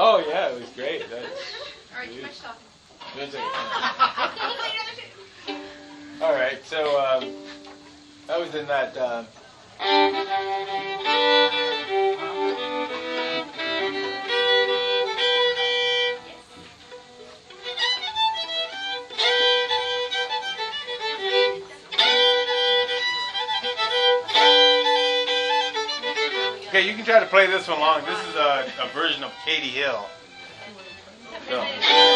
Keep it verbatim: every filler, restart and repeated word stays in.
Oh yeah, it was great. That's All right, too much talking. That's it. All right, so um, I was in that. Uh, Okay, you can try to play this one along. This is a, a version of Katie Hill. So.